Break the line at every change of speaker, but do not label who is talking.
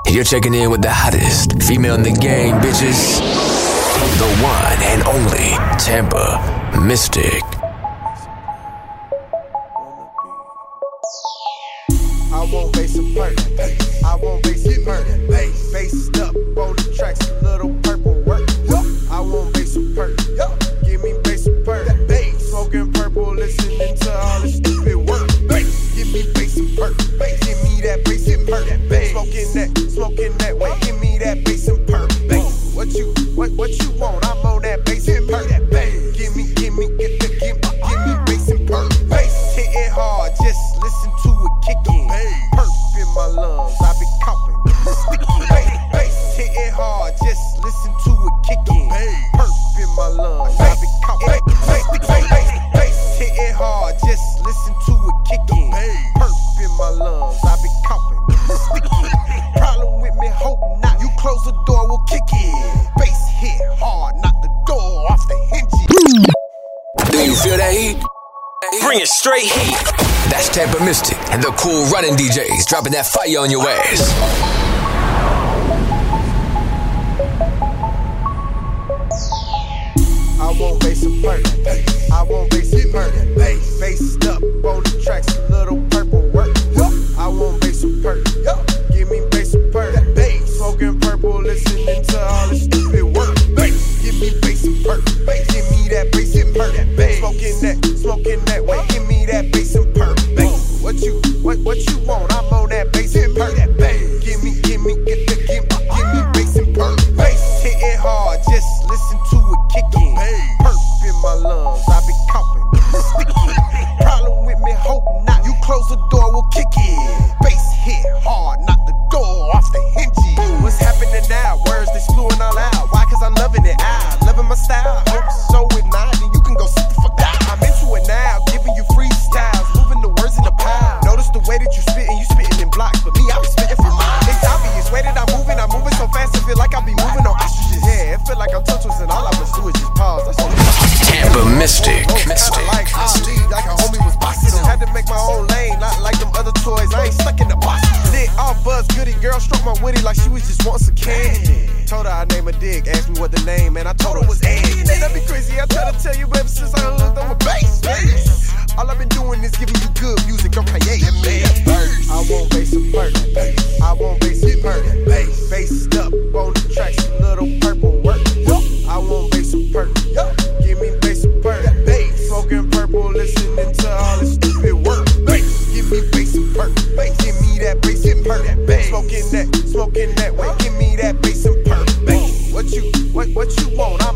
You're checking in with the hottest female in the game, bitches. The one and only Tampa Mystic.
I won't base a perk. I won't base a perk. Based up on the tracks, a little purple work. I won't base a perk. Give me base a perk. Smoking purple, listening to all this stupid work. Give me base a perk. Give me that base and perk. Smoking that way. Give me that base and perk. What you want? I'm on that base and perk. Give me base and perk. Bass hitting hard, just listen to it kicking. Perp in my lungs, I be coughing. Bass hitting hard, just listen to it kicking. Perp in my lungs, I be coughing. Bass hitting hard, just listen to it kicking. Perp in my lungs, I be coughing. Problem with me, hope not. You close the door, we'll kick it. Bass hit hard, knock the door off the hinges.
Do you feel that heat?
Bring it straight heat.
That's Tampa Mystic and the cool running DJs dropping that fire on your ass.
I won't base a perk. I won't base a perk. Based up on the tracks, a little purple work. I won't base a perk. Give me base a perk. Smoking purple, listening to all this stupid work. Give me base and perk. Give me that base and perk. Smoking that way. Give me that base and perk. What you want? I'm on that base and perk. Give me base and perk. Bass hitting hard, just listen to it kicking. Perp in my lungs, I be coughing. Problem with me, hope not. You close the door, we'll kick it. Bass hit hard, knock the door off the hinges. What's happening now? Words they spewing all out. Why? Cause I'm loving it out. Loving my style. Hope so it not, then you can go sit the fuck down. I'm into it now, giving you freestyles, moving the words in the pile. Notice the way that you spitting in blocks. But me, I be spitting for mine. It's obvious, way that I'm moving so fast, I feel like I be moving on ostriches. Yeah, it feel like I'm touch and all I must do is just pause. That's all.
Tampa Mystic.
Like a homie was boxing. Had to make my own lane, not like them other toys. I ain't stuck in the box. Lit, all buzz, goody girl, struck my witty like she was just wanting some candy. Told her I name a dick, asked me what the name, and I told her it was Andy. That'd be crazy, I try to tell you, baby, since I hooked on with bass. All I've been doing is giving you good music, I'm Kanye. I won't base a perk. I won't base a perk. Based up on the tracks, a little purple work. I won't base a perk. Give me base a perk. Smoking purple, listening to all this stupid work. Give me base and perk. Give me that base and perk. Smoking that way. Give me that base and perk. What you want?